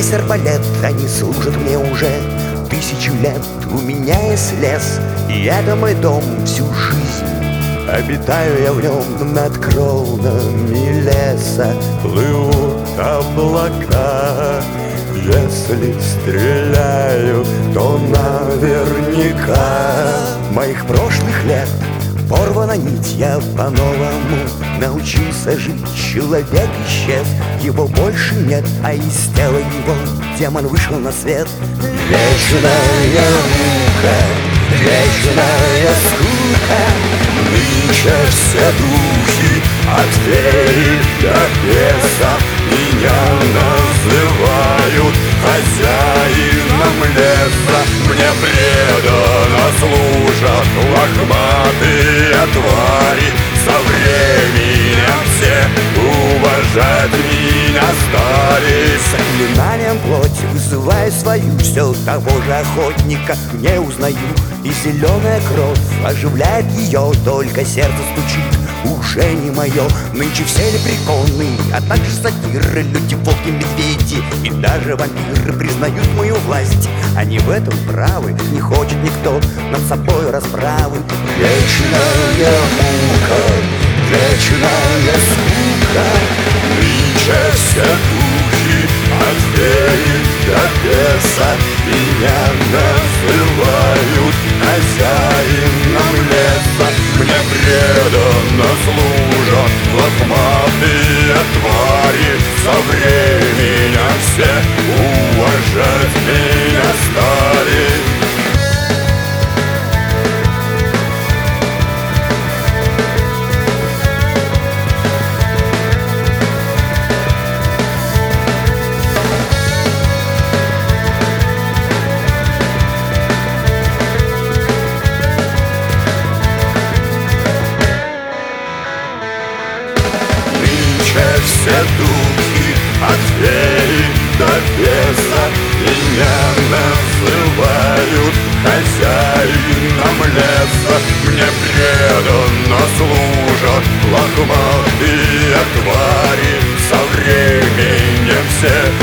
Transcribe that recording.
есть арбалет, они служат мне уже 1000 лет. У меня есть лес, и это мой дом всю жизнь. Обитаю я в нем над кронами леса. Плывут облака. Если стреляю, то наверняка. Моих прошлых лет порвана нить, я по-новому научился жить. Человек исчез, его больше нет, а из тела его демон вышел на свет. Вечная мука, вечная скука. Нынче все духи от феи до беса меня называют хозяином леса. Мне преданно служат лохматые твари. Со временем все уважать меня стали. Заклинанием плоти вызываю свою, все того же охотника не узнаю. И зеленая кровь оживляет ее, только сердце стучит, уже не мое. Нынче все лепреконы, а также сатиры, люди, волки, медведи и даже вампиры признают мою власть. Они в этом правы, не хочет никто над собой расправы. Вечная мука, вечная скука. Нынче все духи от феи до беса меня называют хозяином леса. Мне преданно служат лохматые твари. Со временем все уважать меня стали. Все духи от феи до беса меня называют хозяином леса. Мне преданно служат лохматые твари. Со временем все